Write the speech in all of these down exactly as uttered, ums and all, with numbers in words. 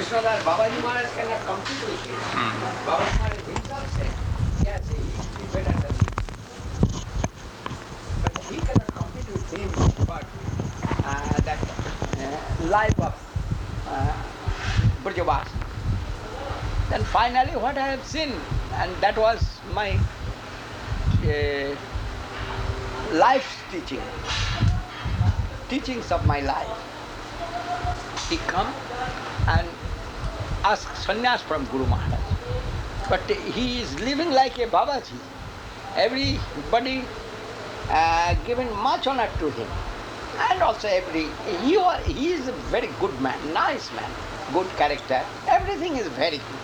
Krishnadas Babaji Maharaj cannot compete with him. Mm. Babaji Maharaj himself said, yes, he is better than me. But he cannot compete with him for uh, that uh, life of uh, Brajavas. Then finally what I have seen, and that was my uh, life's teaching, teachings of my life. He come and ask sannyas from Guru Maharaj. But he is living like a Babaji. Everybody uh, given much honor to him. And also every, he, wa- he is a very good man, nice man, good character. Everything is very good.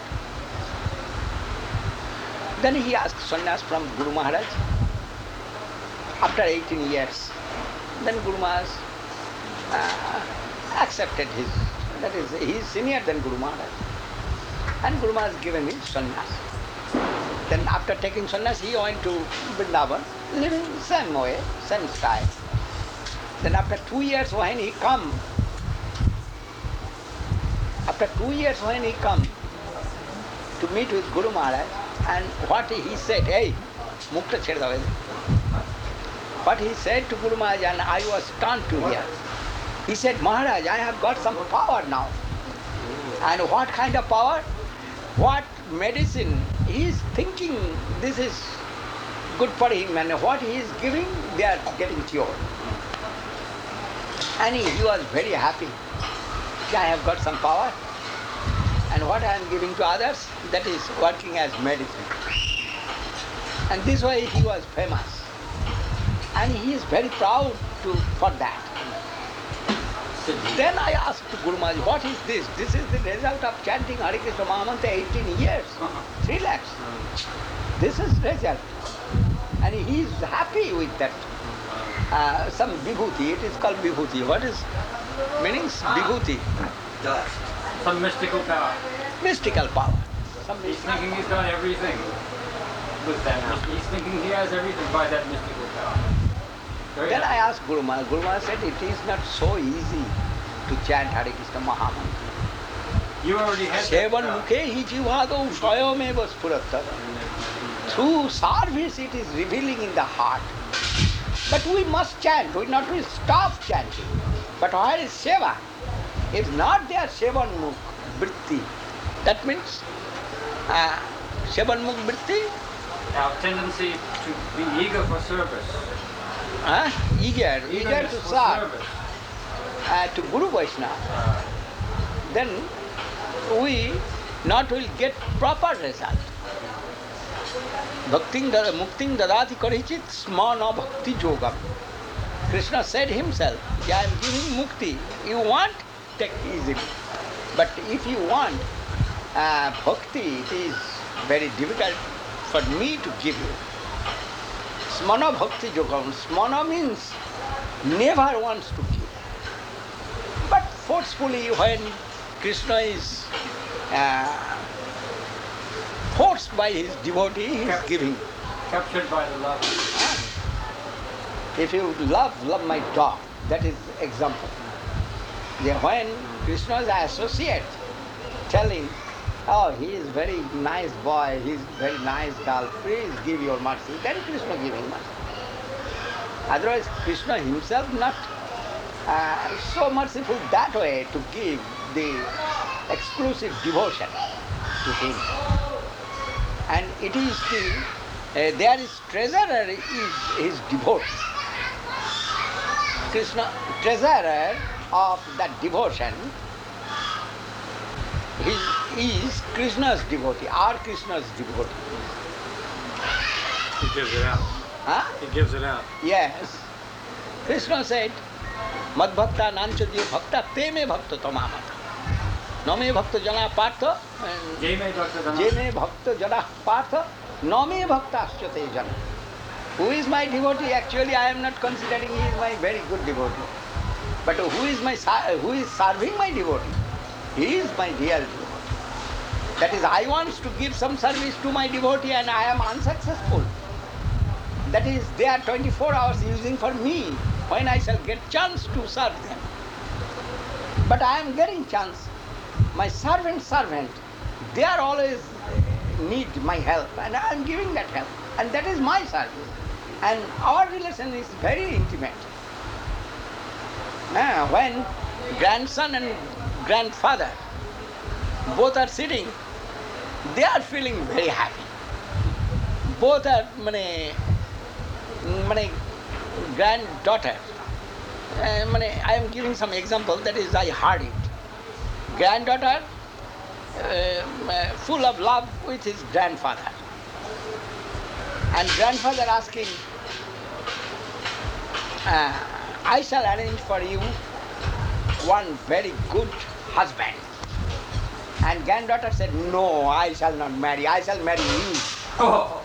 Then he asked sannyas from Guru Maharaj after eighteen years. Then Guru Maharaj uh, accepted his, that is, he is senior than Guru Maharaj. And Guru Maharaj given him sannyas. Then after taking sannyas, he went to Vrindavan, living same way, same style. Then after two years when he come, after two years when he come to meet with Guru Maharaj, and what he said, hey, mukta chhed dao. What he said to Guru Maharaj, and I was stunned to hear. He said, Maharaj, I have got some power now. And what kind of power? What medicine? He is thinking this is good for him, and what he is giving, they are getting cured. And he, he was very happy. I have got some power, and what I am giving to others, that is working as medicine. And this way he was famous. And he is very proud to, for that. Then I asked Guru Maharaj, what is this? This is the result of chanting Hare Krishna Mahamantra eighteen years. Three lakhs. This is result. And he is happy with that. Uh, some vibhuti, it is called vibhuti. What is meanings? Vibhuti. Dust. Some mystical power. Mystical power. Some He's mystical thinking he's got everything with that. He's thinking he has everything by that mystical power. Very Then I happy. asked Guru Maharaj. Guru Maharaj said, it is not so easy to chant Hare Krishna Mahamantra. You already had that Sevan power. mukhe hi jivado swayameva spurattara. Through service it is revealing in the heart. But we must chant, we not will stop chanting. But where is seva? If not there, sevan mukh vritti. That means uh, sevan mukh vritti, Our tendency to be eager for service. uh, eager, eager Eagerness to for serve service. uh, to Guru Vaishnava. Uh, Then we not will get proper result. Bhakting dada, mukting dadati karichit smana bhakti yogam. Krishna said himself, I am giving mukti. You want, take easily. But if you want uh, bhakti, it is very difficult for me to give you. Smana bhakti yogam. Smana means never wants to give. But forcefully when Krishna is uh, forced by his devotee, he is giving. captured by the love. If you love, love my dog. That is example. Yeah, when Krishna's associate telling, oh, he is very nice boy, he is very nice girl, please give your mercy, then Krishna giving mercy. Otherwise, Krishna himself not uh, so merciful that way to give the exclusive devotion to him. And it is the, uh, there is treasurer is his devotee. Krishna, treasurer of that devotion, he is Krishna's devotee, our Krishna's devotee. He gives it out. Huh? He gives it out. Yes. Krishna said, Mad bhakta nanchadya bhakta te me bhakta tamamata. No me bhakta jana partha. Jai me Bhakta Dhamma. Je me bhakta jana partha. No me bhakta asyate jana. Who is my devotee? Actually, I am not considering he is my very good devotee. But who is my who is serving my devotee? He is my real devotee. That is, I want to give some service to my devotee and I am unsuccessful. That is, they are twenty-four hours using for me when I shall get chance to serve them. But I am getting chance. my servant, servant, they are always need my help, and I am giving that help, and that is my service. And our relation is very intimate. Ah, when grandson and grandfather both are sitting, they are feeling very happy. Both are mane, mane, granddaughter. Uh, mane, I am giving some example, that is I heard it. Granddaughter uh, full of love with his grandfather. And grandfather asking, uh, I shall arrange for you one very good husband. And granddaughter said, no, I shall not marry, I shall marry you. Oh.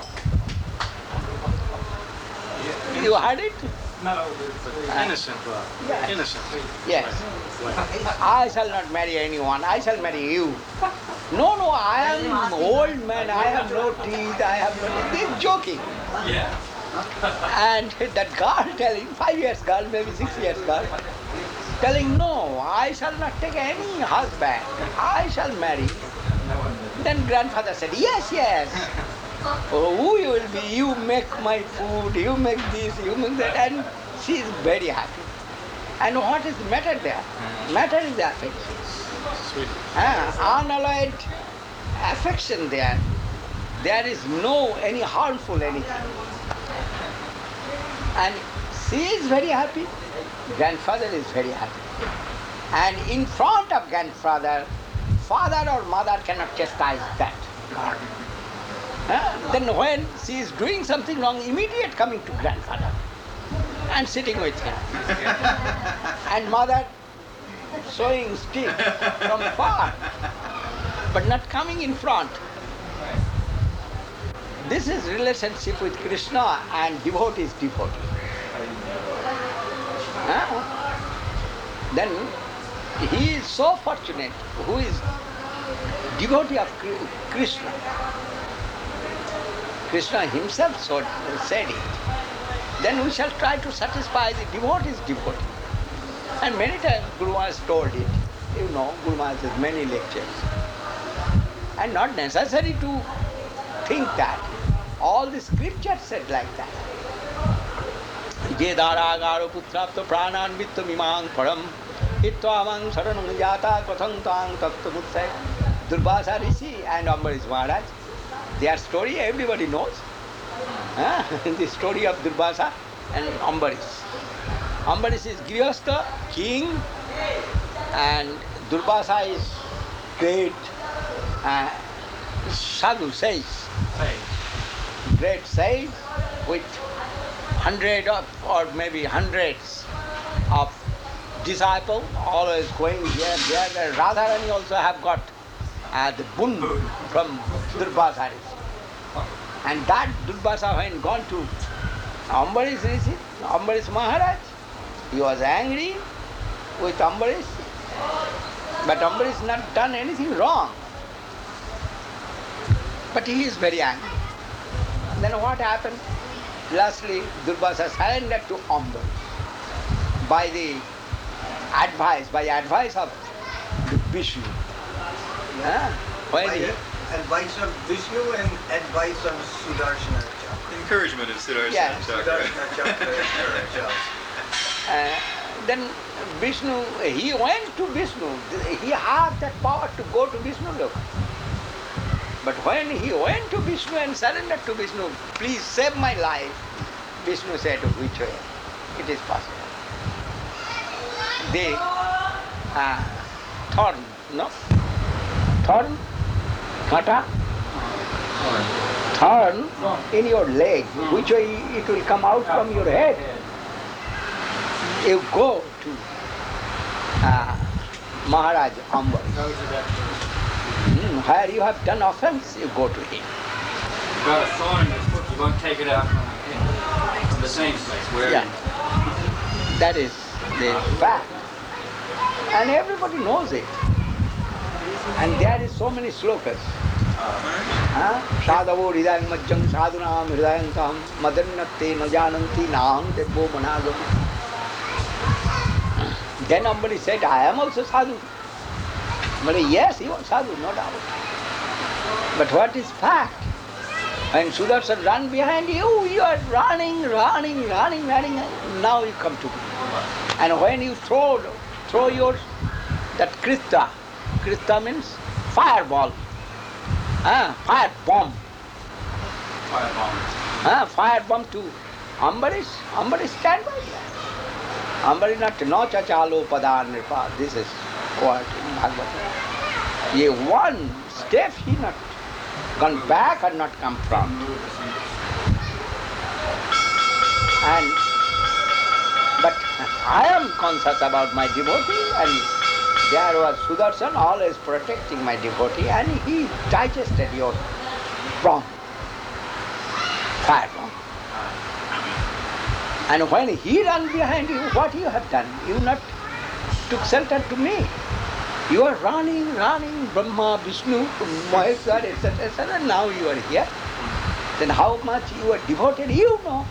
You heard it? No. Innocent love. Yes. Innocent. Yes. I shall not marry anyone, I shall marry you. No, no, I am old man, I have no teeth, I have no teeth. They are joking. Yeah. And that girl telling, five years girl, maybe six years girl, telling, no, I shall not take any husband, I shall marry. Then grandfather said, yes, yes. Oh, who you will be? You make my food, you make this, you make that. And she is very happy. And what is the matter there? Matter is the affection. Sweet. Ah, unalloyed affection there. There is no any harmful anything. And she is very happy, grandfather is very happy. And in front of grandfather, father or mother cannot chastise that. Ah, then when she is doing something wrong, immediate coming to grandfather and sitting with him. And mother showing stick from far, but not coming in front. This is relationship with Krishna, and devotee is devotee. Huh? Then he is so fortunate who is devotee of Krishna. Krishna himself so said it. Then we shall try to satisfy the devotee's devotee. And many times Guru Maharaj told it. You know, Guru Maharaj has many lectures. And not necessary to think that. All the scriptures said like that. Je daragaro putrapta pranan vittam imang param ittvamang saranam jata kathang tang tattva mutsai. Durvasa Rishi and Ambarish Maharaj, their story everybody knows. Huh? The story of Durvasa and Ambarish. Ambarish is Grihastha, king, and Durvasa is great uh, sadhu, sage. Great sage with hundred of, or maybe hundreds of disciples, always going here, there. Radharani also have got uh, the boon from Durvasa. And that Durvasa, when gone to Ambarish Rishi, Ambarish Maharaj, he was angry with Ambarish, but Ambarish not done anything wrong. But he is very angry. Then what happened? Lastly, Durvasa surrendered to Ambarish by the advice, by advice of Vishnu. Huh? When By he, advice of Vishnu and advice of Sudarshana Chakra. Encouragement of Sudarshan Yeah. Chakra. Sudarshana Chakra. uh, then Vishnu, he went to Vishnu. He had that power to go to Vishnu Loka. But when he went to Vishnu and surrendered to Vishnu, please save my life, Vishnu said, which way? It is possible. The uh, thorn, no? Thorn? Kata? Thorn in your leg, which way it will come out from your head? You go to uh, Maharaj Ambarish. Mm, where you have done offense, you go to him. You've got a thorn in your foot, you're going to take it out from, from the same place. Where? Yeah. That is the fact. And everybody knows it. And there is so many slokas. Sadhavo hridayam majjam sadhunam hridayantam madannatte najananti naham debbo managam. Then somebody said, I am also sadhu. But yes, he was sadhu, no doubt. But what is fact? When Sudarshan run behind you, you are running, running, running, running, and now you come to me. And when you throw, throw your, that krista, krista means fireball, ah, fire bomb, Firebomb. ah, fire bomb to Ambarish, Ambarish stand by there. Ambarish not, no chachalo pada nripa, this is what in Bhagavatam. Ye one step he not gone back and not come from. And but I am conscious about my devotee, and there was Sudarshan always protecting my devotee, and he digested your bomb, fire bomb. And when he ran behind you, what you have done? You not took shelter to me. You are running, running, Brahma, Vishnu, Maheshwar, et cetera, et cetera, and now you are here. Then how much you are devoted, you know.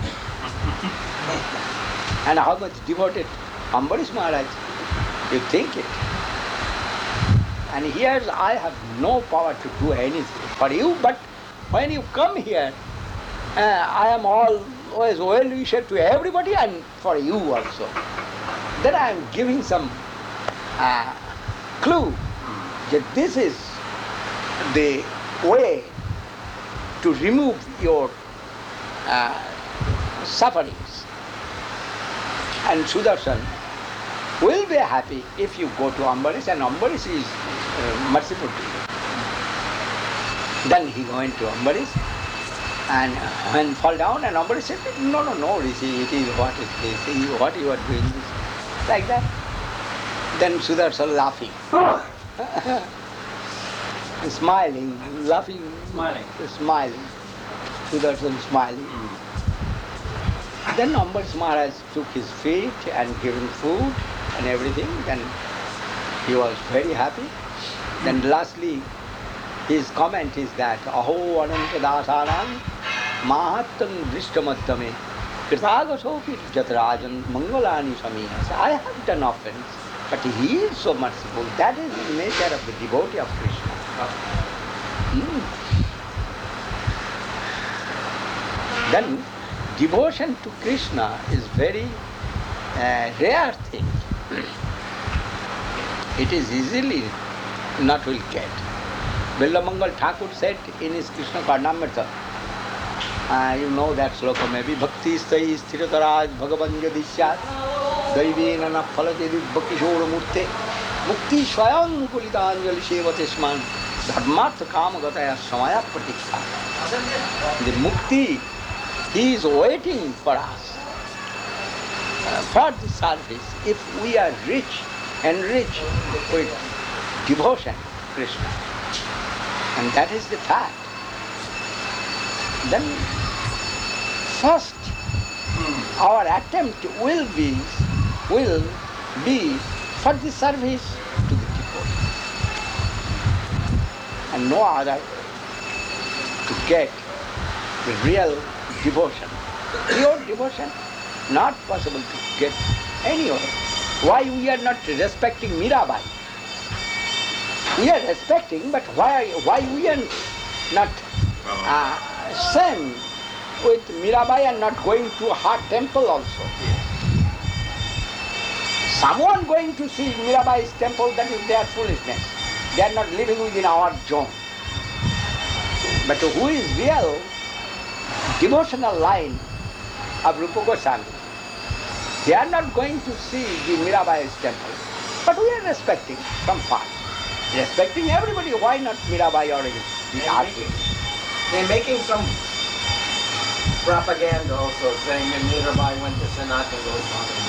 And how much devoted Ambarish Maharaj, you think it. And here I have no power to do anything for you, but when you come here, uh, I am always well wisher to everybody and for you also. Then I am giving some uh, clue that this is the way to remove your uh, sufferings. And Sudarshan will be happy if you go to Ambarish, and Ambarish is uh, merciful to you. Then he went to Ambarish, and when fall down, and Ambarish said, no, no, no, Rishi, it is what it is, what you are doing is like that. Then Sudarshan laughing, smiling, laughing, Smiling. smiling. Sudarshan smiling. Then Ambarish Maharaj took his feet and gave him food and everything. Then he was very happy. Then lastly, his comment is that Aho Ananta Dasaram Mahatan Vrishtamatame Kritagasopi Jatrajan Mangalani Samihas. I have done offense, but he is so merciful. That is the nature of the devotee of Krishna. Hmm. Then devotion to Krishna is very uh, rare thing. It is easily not will get. Billamangal Thakur said in his Krishna Karnamrita, uh, you know that sloka maybe, Bhakti stai sthirataraj bhagavan yadisyat daivi nana phalati bhakishora murte mukti swayam kulitanjali sevate sman dharmartha kamagataya samaya pratikha. The mukti, he is waiting for us, uh, for the service, if we are rich, enriched with devotion to Krishna. And that is the fact. Then first our attempt will be, will be for the service to the devotee. And no other to get the real devotion. Pure devotion, not possible to get anywhere. Why we are not respecting Mirabai? We are respecting, but why why we are not uh, same with Mirabai and not going to her temple also? Someone going to see Mirabai's temple, that is their foolishness. They are not living within our zone. But who is real devotional line of Rupa Goswami? They are not going to see the Mirabai's temple. But we are respecting from far. Respecting everybody, why not Mirabai or the artist? They're making some propaganda also, saying that Mirabai went to Sanatana Goswami.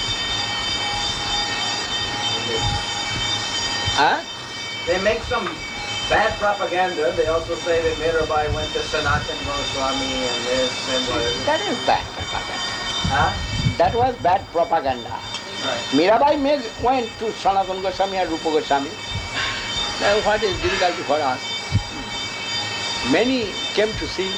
Huh? They make some bad propaganda. They also say that Mirabai went to Sanatana Goswami and this and what. That is bad propaganda. Huh? That was bad propaganda. Right. Mirabai may went to Sanatana Goswami and Rupa Goswami. Now what is difficulty for us? Many came to see.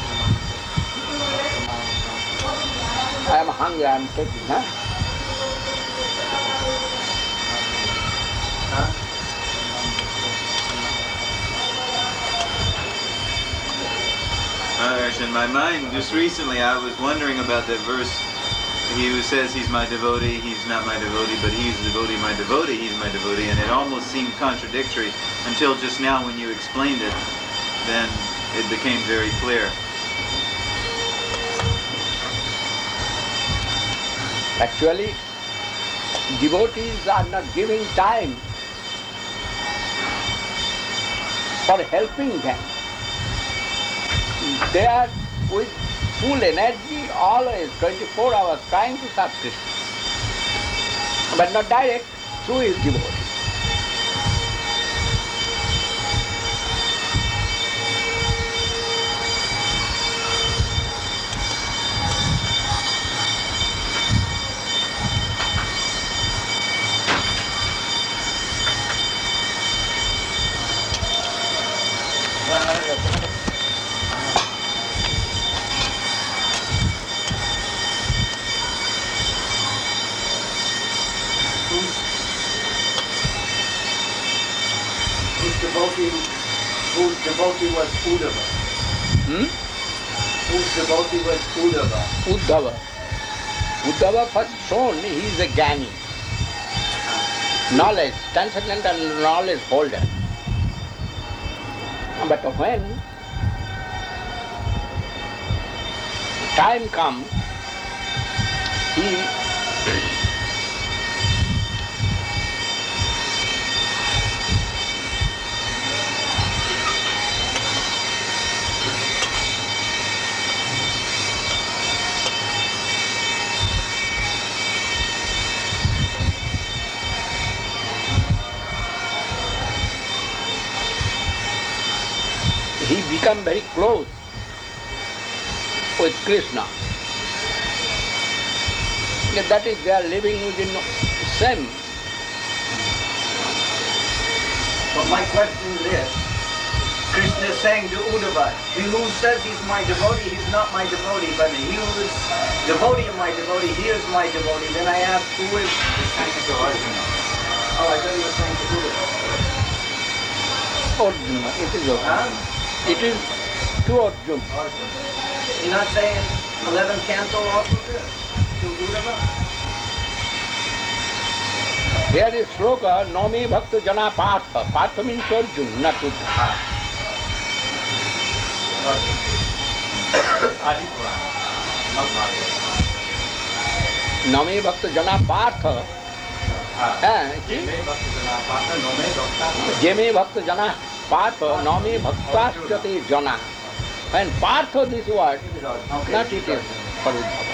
I am hungry, I am taking, huh? in my mind just recently. I was wondering about that verse. He who says he's my devotee, he's not my devotee, but he's the devotee, my devotee, he's my devotee, and it almost seemed contradictory until just now when you explained it. Then it became very clear. Actually, devotees are not giving time for helping them. They are with full energy, always twenty-four hours trying to serve Krishna, but not direct through his devotee. Whose devotee, whose devotee was Uddhava? Hmm? Whose devotee was Uddhava? Uddhava. Uddhava first shown he is a Jnani, knowledge, transcendental knowledge holder. But when time comes, he he become very close with Krishna. Yeah, that is, they are living within same. But my question is this. Krishna is saying to Uddhava, he who says he's my devotee, he's not my devotee, but he who is devotee of my devotee, he is my devotee. Then I ask, who is... Oh, I thought he was saying to Uddhava. Arjuna, it is Arjuna. Huh? It is to Arjuna. You're not saying eleventh canto also to, to Uddhava? Here is sloka, Nami Bhakta Jana Partha. Partha means Arjuna, not Uddhava. Adi Purana, not Bhagavad. Nami Bhakta Jana Partha. Jeme Bhakta Jana Partha, Nami Bhaktasyate Jana. When Partha this word, not it is for Uddhava.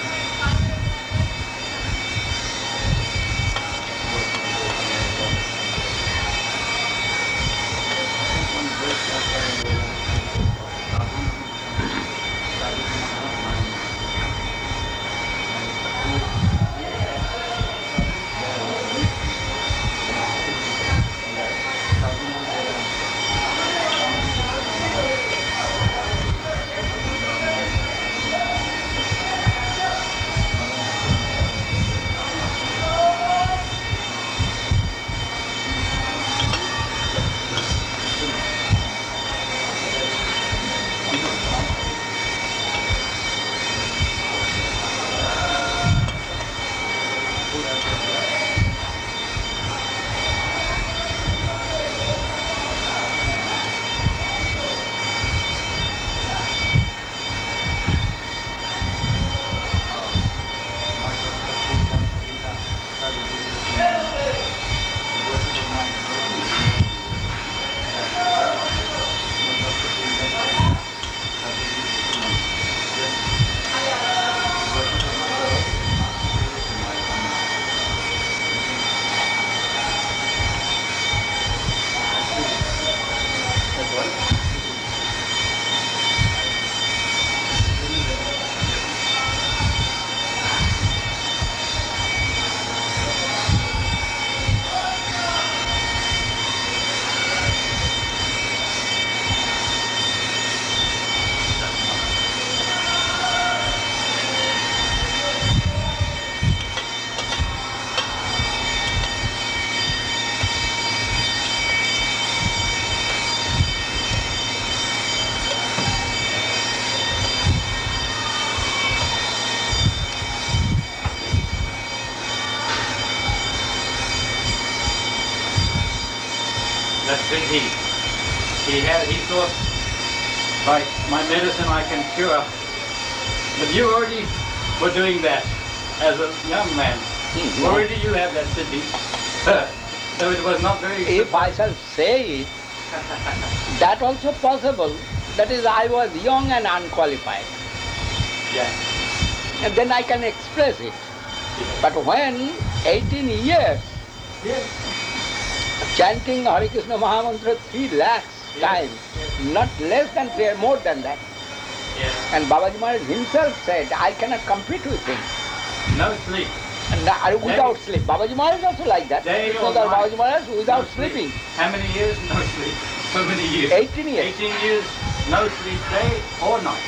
That's big heat. He had, he thought, by my medicine I can cure. But you already were doing that as a young man. Mhm. Already you have that siddhi. So it was not very... If I shall say it, that also possible. That is, I was young and unqualified. Yeah. And then I can express it. But when eighteen years, Yes. chanting Hare Krishna Mahamantra three lakhs Yes. times, not less than three, more than that. Yes. And Babaji Maharaj himself said, I cannot compete with him. No sleep. And I- without sleep. Babaji Maharaj also like that. Day So or that night. Babaji Maharaj without No sleep. sleeping. How many years? No sleep. So many years. eighteen years. eighteen years, no sleep, day or night.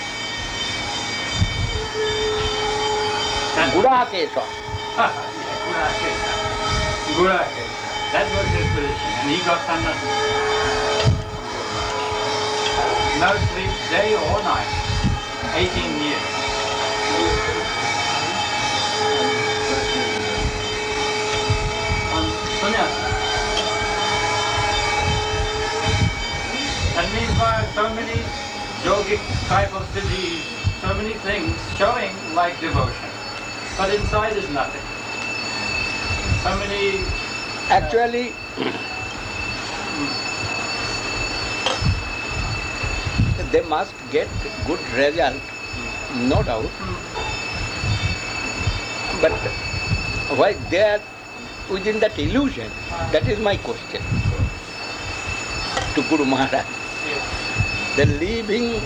That's Gura Kesha. yeah, Gurakesa. Gurakesa. That was his position, and he got sannyas. No sleep, day or night. eighteen years. Um, sannyasa. That means by so many yogic type of siddhis, so many things showing like devotion. But inside is nothing. So many... Actually, they must get good result, no doubt. But why they are within that illusion? That is my question to Guru Maharaj. They're living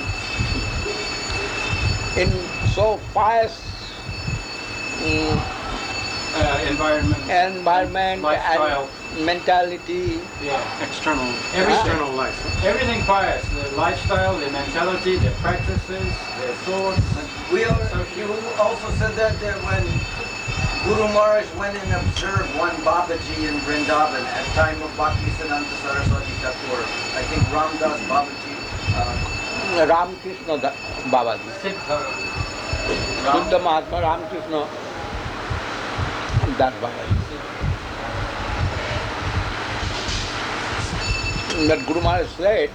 in so pious mm, uh, environment, environment lifestyle. and mentality. Yeah. External, Everything. external life. Everything pious. Their lifestyle, their mentality, their practices, their thoughts. We are, you also said that, that when Guru Maharaj went and observed one Babaji in Vrindavan at time of Bhaktisiddhanta Saraswati Thakur. I think Ramdas Babaji. Uh, Ramakrishna Da- Babaji. Siddha. Siddha Mahatma Ramakrishna Das Babaji. That Guru Maharaj said,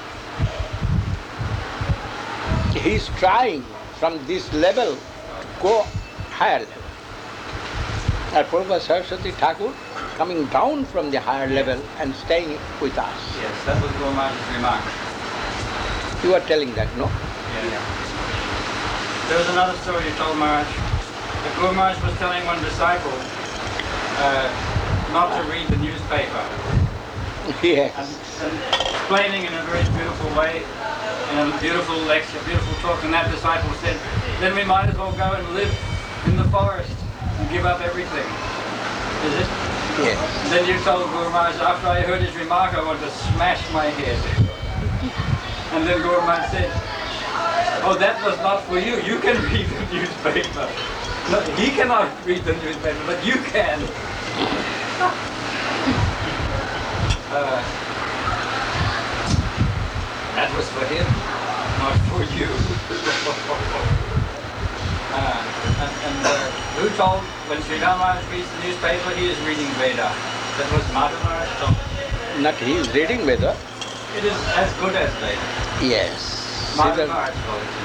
he is trying from this level to go higher level. And Prabhupada Saraswati Thakur coming down from the higher level and staying with us. Yes, that was Guru Maharaj's remark. You are telling that, no? Yeah, yeah. There was another story you told Maharaj. The Guru Maharaj was telling one disciple uh, not to read the newspaper. Yes. And, and explaining in a very beautiful way, in a beautiful lecture, beautiful talk, and that disciple said, then we might as well go and live in the forest and give up everything. Is it? Yes. And then you told Guru Maharaj, after I heard his remark, I wanted to smash my head. And then Guru Maharaj said, oh, that was not for you. You can read the newspaper. No, he cannot read the newspaper, but you can. Uh, that was for him, not for you. uh, and and uh, who told, when Sri Maharaj reads the newspaper, he is reading Veda. That was Madhu Maharaj told. Not he is reading Veda. It is as good as Veda. Yes. Madhu Siddhar Maharaj told it.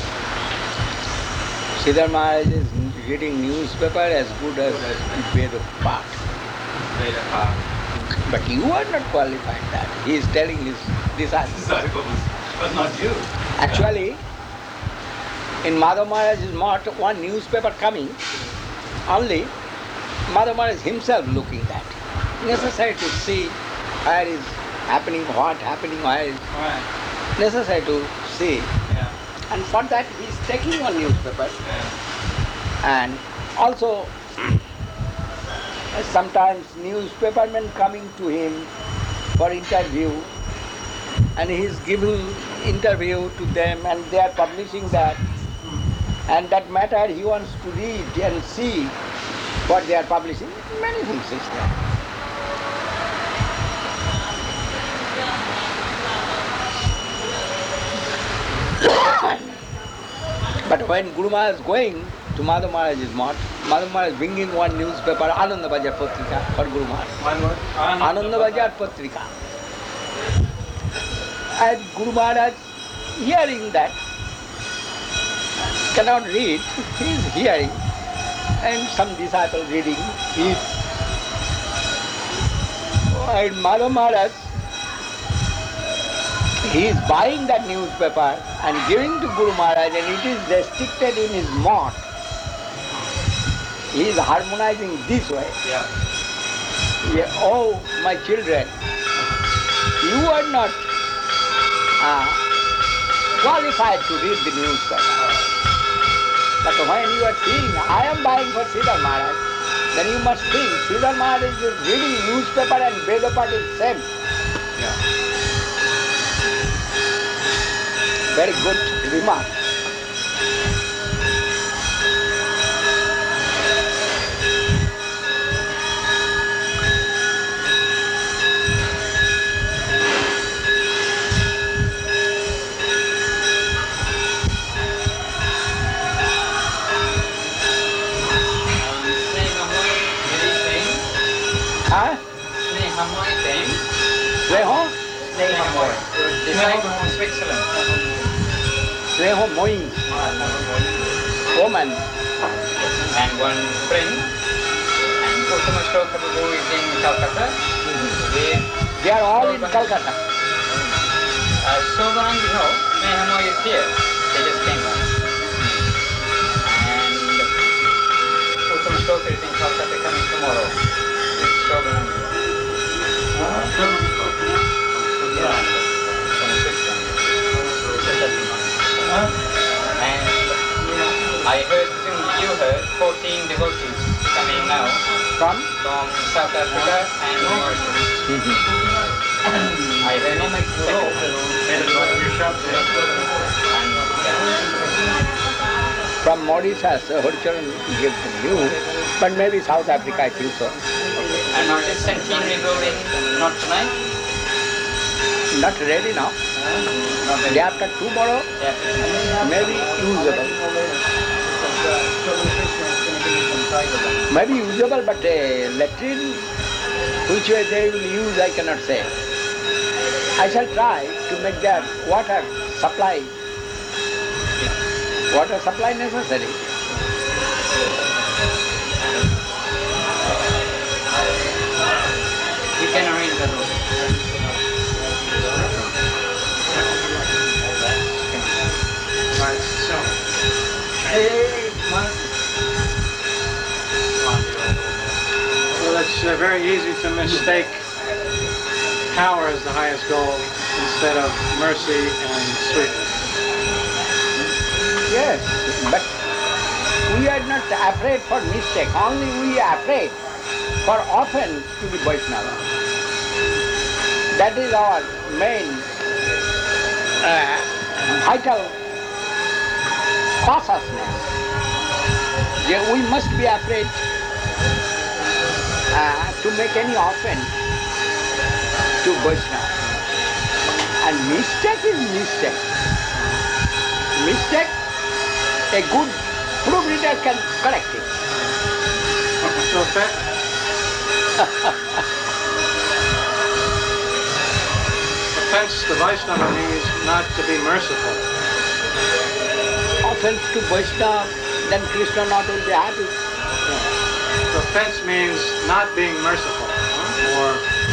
Siddhar Maharaj is reading newspaper as good as Veda Path. Veda Path. But you are not qualified that. He is telling his disciples. Disciples, but not you. Actually, in Madhav Maharaj's mart, one newspaper coming, only Madhav Maharaj himself looking at. Necessary to see where is happening, what happening, where is Right. necessary to see. Yeah. And for that he is taking one newspaper. Yeah. And also sometimes newspapermen coming to him for interview, and he is giving interview to them and they are publishing that, and that matter he wants to read and see what they are publishing. Many things is there. But when Guru Maharaj is going to Madhav Maharaj's mat, Madhav Maharaj is bringing one newspaper, Ananda Bajar Patrika, for Guru Maharaj. One word. Ananda Bajar Patrika. And Guru Maharaj, hearing that, cannot read, he is hearing, and some disciple reading it. And Madhav Maharaj, he is buying that newspaper and giving to Guru Maharaj, and it is restricted in his mouth. He is harmonizing this way. Yeah. Yeah, oh, my children, you are not uh, qualified to read the newspaper. But when you are seeing, I am buying for Sridhar Maharaj, then you must think, Sridhar Maharaj is reading newspaper and Vedapat is same. Yeah. Very good remark. Huh? Snehamoy came. Sneho? Snehamoy. Snehamoy from Switzerland. Sneho Moing, woman. And one friend. And Uttama Shloka who is in Calcutta. They, They are all in Calcutta. uh, so long, you know, Snehamoy is here. They just came back. And Uttama Shloka is in Calcutta coming tomorrow. With Shogun. And I heard, soon you heard, fourteen devotees coming now From? from South Africa and Mauritius. I heard it second. From Mauritius, uh, Haricharan gave the news, but maybe South Africa, I think so. And Mauritius seventeen will go in, not tonight. Not ready now. Day after tomorrow, Yeah. maybe usable. Maybe usable, but uh, latrine, which way they will use, I cannot say. I shall try to make their water supply, water supply necessary. We can arrange that also. Right, so. Well, it's uh, very easy to mistake power as the highest goal instead of mercy and sweetness. Yes, but we are not afraid for mistake, only we are afraid for offense to the Vaishnava. That is our main uh, vital cautiousness. Yeah, we must be afraid uh, to make any offense to Vaishnava. And mistake is mistake. Mistake, a good proofreader can correct it. So offense, offense to Vaishnava means not to be merciful. Offense to Vaishnava, then Krishna not will be happy. Offense means not being merciful. Or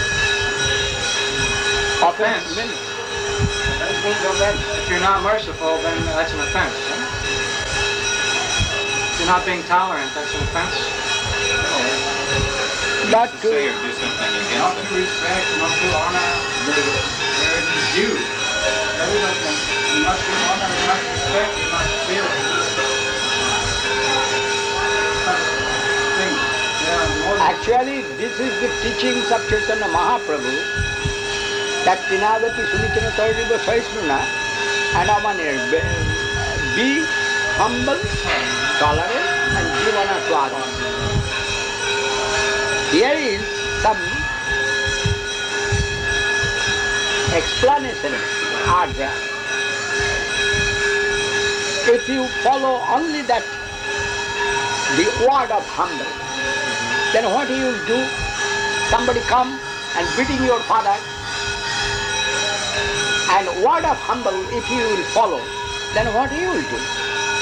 Offense Offense. means, means offense. if you're not merciful, then that's an offense. If you're not being tolerant, that's an offense. Not to, Say or do something Not against to it. respect, not to honor where it is due. Everybody, you must give honor, you must respect, you must feel it. Thing. There are more than actually, this is the teachings of Chaitanya Mahaprabhu, that Tinadati Sunicana Tariva Saisnuna, and Amanir, be humble, tolerant, and give honor to others. Here is some explanations are there. If you follow only that, the word of humble, then what you will do? Somebody come and beating your father, And word of humble, if you will follow, then what you will do?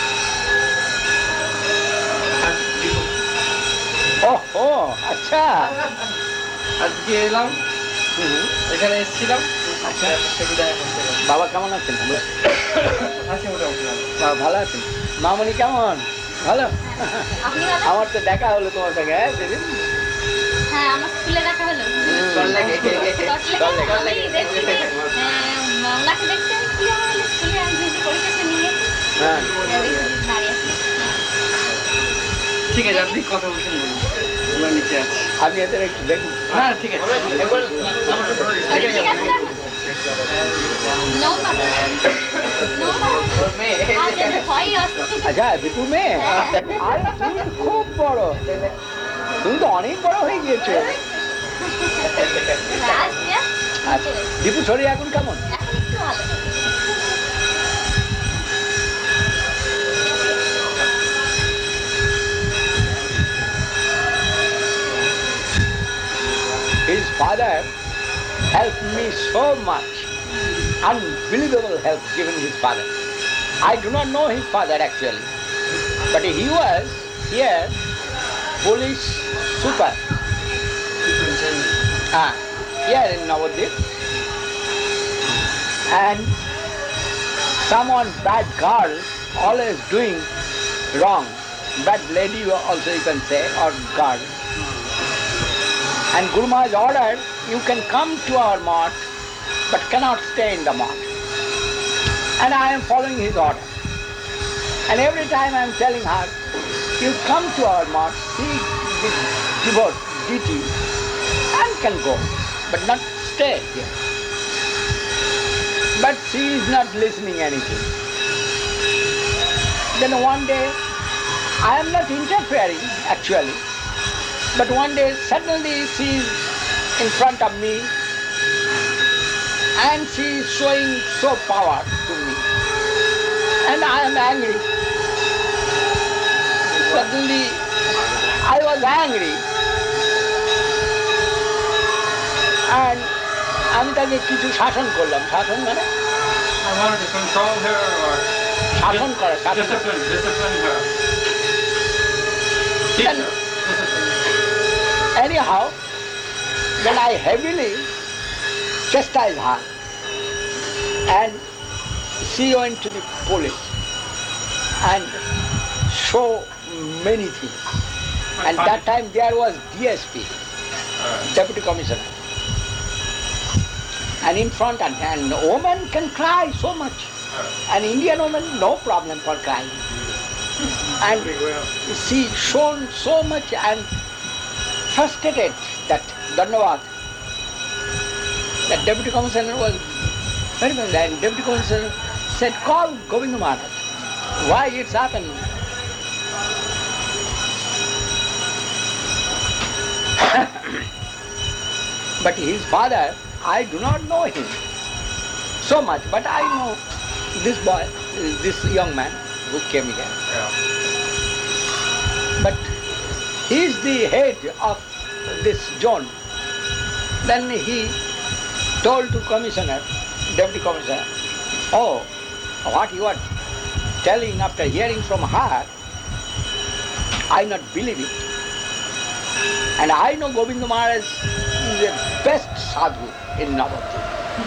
Oh, oh, acha. আজকে এলাম এখানে এসেছিলাম আচ্ছা বাবা কেমন আছেন? আছে মোটামুটি বাবা ভালো আছেন? মামনি কেমন? ভালো? আপনি ভালো? আমার তো দেখা হলো তোমার সঙ্গে, হ্যাঁ সেদিন। হ্যাঁ, আমার স্কুলে দেখা হলো। চল লাগে চল লাগে, আমি দেখছি যে, আহ, ওনাকে দেখতে আমি স্কুলে আমার হলো, স্কুলে আমি যেহেতু পরীক্ষা নিয়ে গেছি, হ্যাঁ দাঁড়িয়ে আছি। ঠিক আছে আপনি কথা বলছেন বলুন আমরা নিচে আছি আমি এদের একটু দেখুন। হ্যাঁ ঠিক আছে একবার ওকে, ঠিক আছে না? No problem. No problem. আর যদি ভয়ই আসছে। আচ্ছা বিপু মেয়ে, আরে তুমি খুব বড়, তুমি তো অনেক বড় হয়ে গিয়েছো। রাজ, yeah? আচ্ছা দীপু শরীর এখন কেমন? এখন একটু ভালো। His father helped me so much, unbelievable help given his father. I do not know his father actually, but he was here police super. Ah, here in Navadvip. And someone bad girl always doing wrong, bad lady also you can say, or girl. And Guru Maharaj ordered, you can come to our mosque, but cannot stay in the mosque. And I am following his order. And every time I am telling her, you come to our mosque, see the devote, deity, and can go, but not stay here. But she is not listening anything. Then one day, I am not interfering actually, but one day suddenly she is in front of me and she is showing so power to me. And I am angry. Suddenly I was angry. And আমি তাকে কিছু শাসন করলাম, শাসন মানে I wanted to control her or শাসন করা, শাসন করা। discipline, discipline her. Teach Then- her. Discipline. Anyhow, then I heavily chastised her and she went to the police and show many things. And that time there was D S P, Deputy Commissioner. And in front, and, and a woman can cry so much. An Indian woman, no problem for crying. And she shown so much and frustrated that Dhanavad. That Deputy Commissioner was very well. And Deputy Commissioner said, call Govinda Maharaj. Why it's happened? But his father, I do not know him so much, but I know this boy, this young man who came here. But he is the head of this zone. Then he told to commissioner, deputy commissioner, oh, what you are telling after hearing from her, I not believe it. And I know Govinda Maharaj is the best sadhu in Navadvip.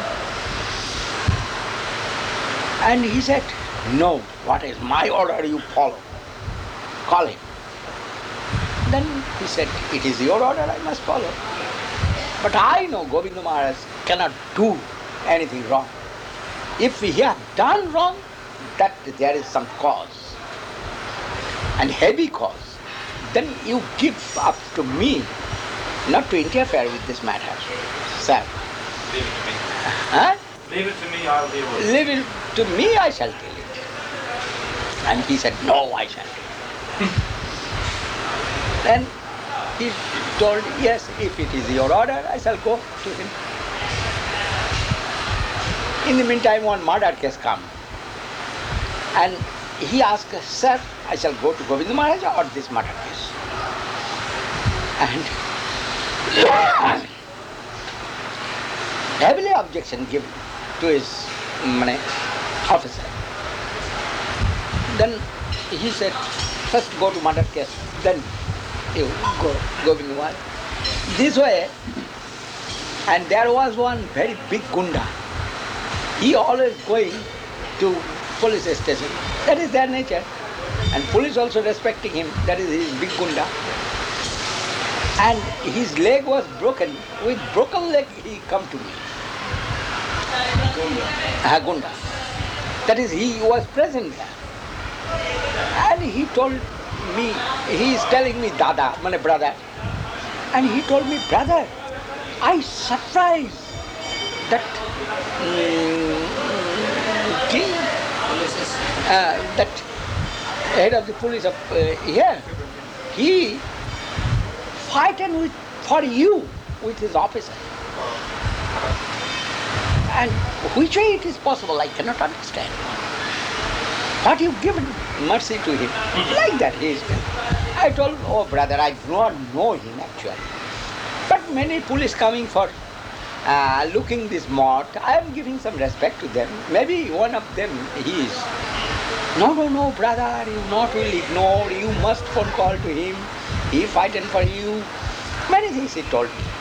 And he said, no, what is my order you follow? Call him. Then he said, it is your order, I must follow. But I know Govinda Maharaj cannot do anything wrong. If he have done wrong, that there is some cause, and heavy cause, then you give up to me not to interfere with this matter. Sir. Leave it to me. Huh? Leave it to me, I'll deal with it. Leave it to me, I shall deal it. And he said, no, I shall deal it. Then he told, yes, if it is your order, I shall go to him. In the meantime, one murder case come. And he asked, sir, I shall go to Govinda Maharaj or this murder case? And heavily objection given to his mane, officer. Then he said, first go to murder case, then you go, go in one. This way, and there was one very big gunda. He always going to police station. That is their nature. And police also respecting him. That is his big gunda. And his leg was broken. With broken leg, he come to me. Gunda. Ah, gunda. That is, he was present there. And he told me, he is telling me, Dada, my brother. And he told me, brother, I surprised that um, king, uh, that head of the police of uh, here, he fighting with for you with his officer. And which way it is possible, I cannot understand. But you given mercy to him. Like that he is. I told, oh brother, I do not know him actually. But many police coming for uh, looking this mort, I am giving some respect to them. Maybe one of them he is. No, no, no, brother, you not will ignore, you must phone call to him. He fighting for you. Many things he told me.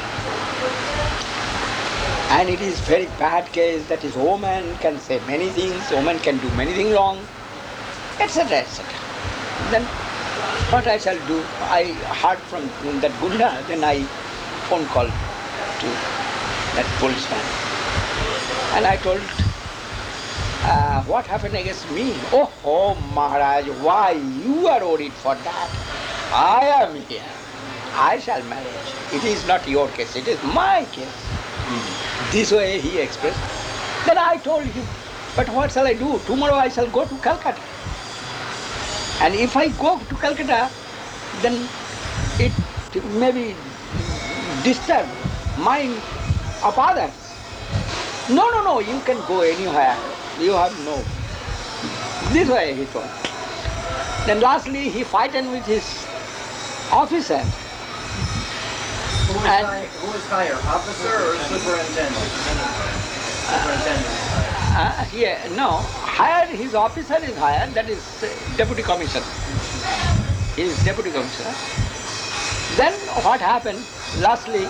And it is very bad case that is woman can say many things, woman can do many things wrong, et cetera, et cetera. Then what I shall do? I heard from that gunda, then I phone call to that policeman. And I told, uh, what happened against me? Oh, oh, Maharaj, why you are worried for that? I am here. I shall manage. It is not your case, it is my case. Mm. This way he expressed. Then I told him, but what shall I do? Tomorrow I shall go to Calcutta. And if I go to Calcutta, then it maybe disturb mind of others. No, no, no, you can go anywhere. You have no. This way he told. Then lastly he fighted with his officer. Who is, And- high, who is higher, officer or superintendent? Superintendent is higher. Uh, here, no, higher, his officer is higher, that is uh, deputy commissioner. He is deputy commissioner. Then what happened, lastly,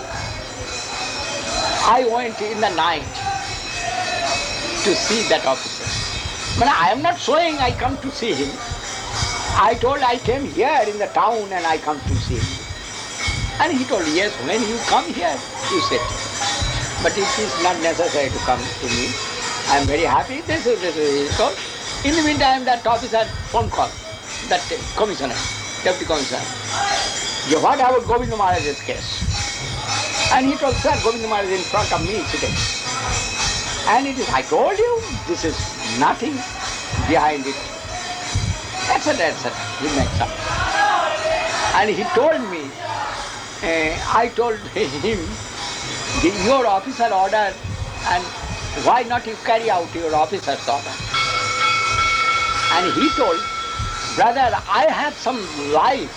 I went in the night to see that officer. But I am not showing I come to see him. I told I came here in the town and I come to see him. And he told, yes, when you come here, you sit. But it is not necessary to come to me. I am very happy. This is, this is, he told. In the meantime, that officer phone call, that commissioner, deputy commissioner. You what about Govinda Maharaj's case? And he told, sir, Govinda Maharaj is in front of me sitting. And it is, I told you, this is nothing behind it. et cetera, et cetera. He makes up. And he told me, uh, I told him, your officer order, and why not you carry out your officer's order? And he told, brother, I have some life.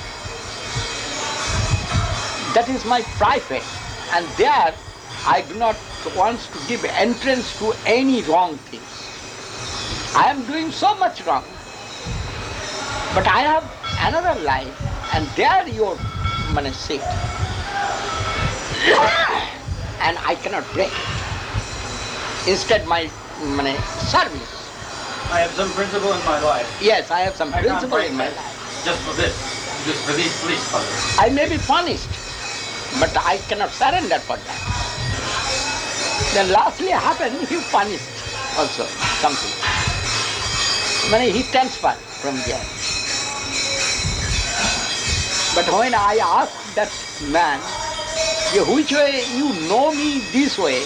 That is my private. And there I do not want to give entrance to any wrong things. I am doing so much wrong. But I have another life, and there your money sit. And I cannot break it. Instead my money service. I have some principle in my life. Yes, I have some I can't principle break in my that. life. Just for this. Just for these police fellows. I may be punished, but I cannot surrender for that. Then lastly happened, he punished also something. When he transferred from there. But when I asked that man, which way you know me this way,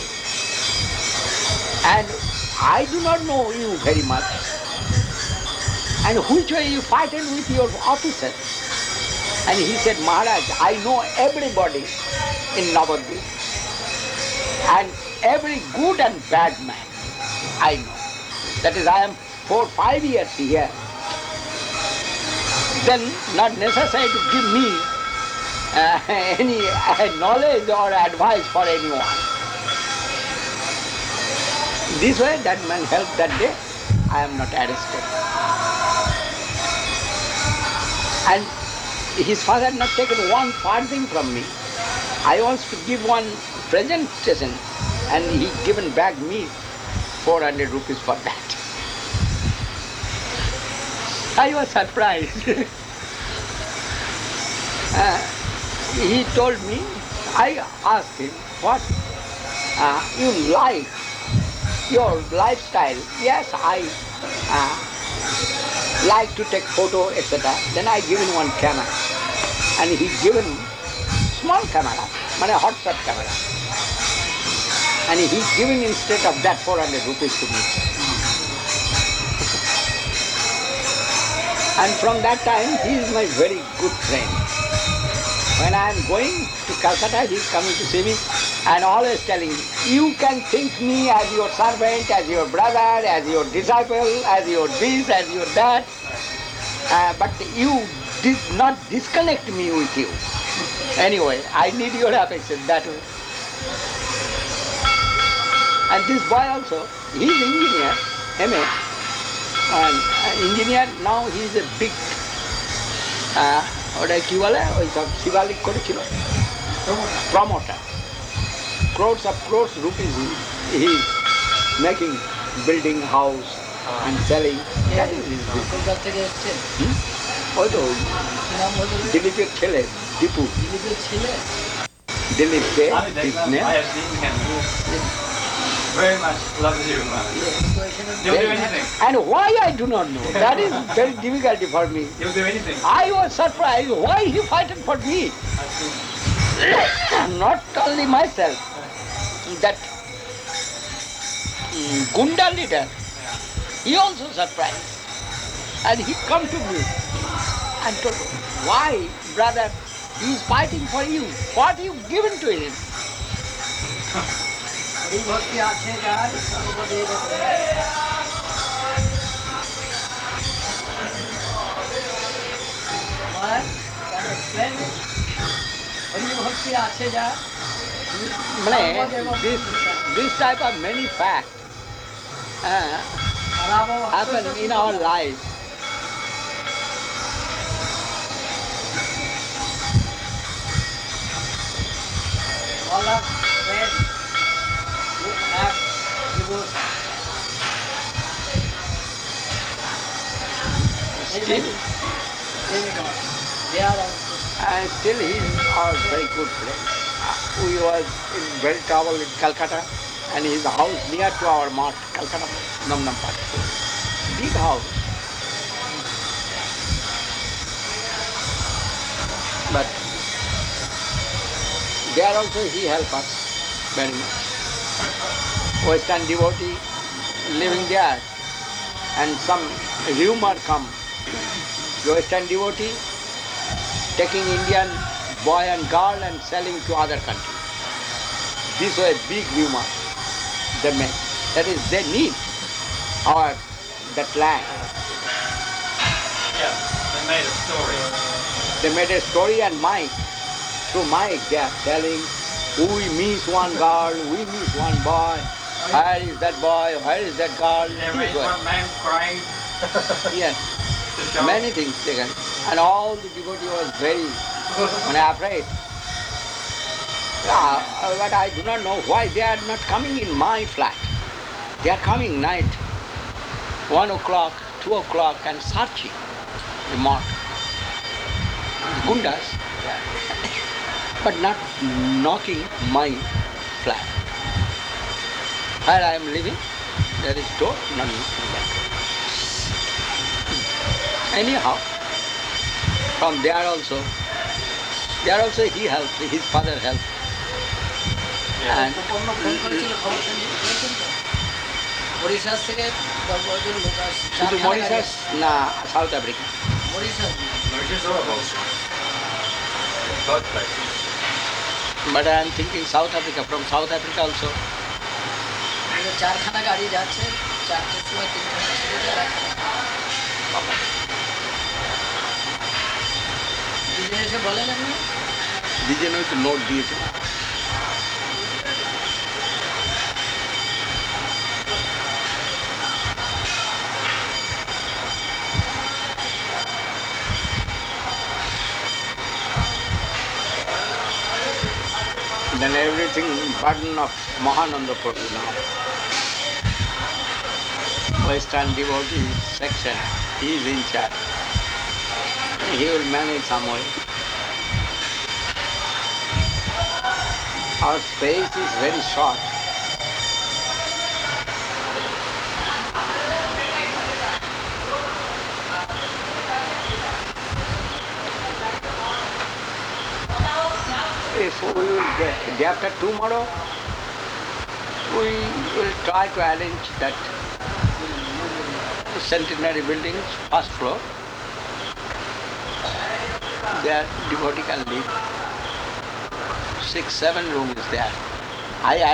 and I do not know you very much, and which way you fighting with your officer? And he said, Maharaj, I know everybody in Navadvip, and every good and bad man, I know. That is, I am four, five years here. Then not necessary to give me uh, any uh, knowledge or advice for anyone. This way, that man helped that day, I am not arrested. And his father had not taken one farthing from me. I was to give one presentation, and he given back me four hundred rupees for that. I was surprised. uh, he told me, I asked him, what uh, you like, your lifestyle? Yes, I uh, like to take photo, et cetera. Then I give him one camera, and he given small camera, mane hot shot camera, and he given instead of that four hundred rupees to me. And from that time, he is my very good friend. When I am going to Calcutta, he is coming to see me and always telling me, you can think me as your servant, as your brother, as your disciple, as your this, as your that, uh, but you did not disconnect me with you. Anyway, I need your affection that way. And this boy also, he is engineer, M A, and uh, engineer, now he is a big, uh, ওটা কি বলে ওই সব শিবালিক করেছিল promoter. Crores of crores rupees he is making, building house and selling. That is his business. Hmm? ওই তো দিলীপের ছেলে দীপু, দিলীপ দে, his name. I have seen him. Very much loves you, man. He'll do anything. And why I do not know. That is very difficulty for me. He'll do anything. I was surprised why he fighted for me. Not only myself. That um, Gunda leader, he also surprised. And he come to me and told, why, brother, he is fighting for you. What you given to him? ভক্তি আছে যার সর্বদেব ভক্তি আছে যার this, this type of many facts uh, happen in our life. all of friends who have divorced. Still, They are also. and still he is our very good friend. Uh, we was in very trouble in Calcutta, and his house near to our mart, Calcutta, Namnam Park. Big house. But there also he helped us very much. Western devotee living there, and some rumor come. Western devotee taking Indian boy and girl and selling to other countries. This was a big rumor they made. That is, they need our that land. Yeah, they made a story. They made a story, and Mike, through Mike, they are telling, we miss one girl, we miss one boy. Where is that boy? Where is that girl? They This made way. one man crying. Yes, to show- many things taken. And all the devotee was very when afraid. Uh, but I do not know why they are not coming in my flat. They are coming night, one o'clock, two o'clock, and searching the mart. Gundas, but not knocking my flat. Where I am living, there is door, not knocking that. Anyhow, from there also, there also he helped, his father helped. And অন্য phone করেছিল খবর শুনেছেন তো Mauritius থেকে দশ জন লোক আসছে শুধু মরিশাস না South Africa? Mauritius Mauritius or both? Both places. But I am thinking South Africa, from South Africa also. চারখানা গাড়ি যাচ্ছে চারটের সময় তিনখানা ছিল যারা দিদি এসে বলেন আপনি দিদি নয় তো নোট দিয়েছে। Then everything burden of Mahananda Prabhu now. Western devotee section, he is in charge. He will manage some way. Our space is very short. If we will get, day after tomorrow, we will try to arrange that centenary building, first floor. There devotee can live. Six, seven rooms there. I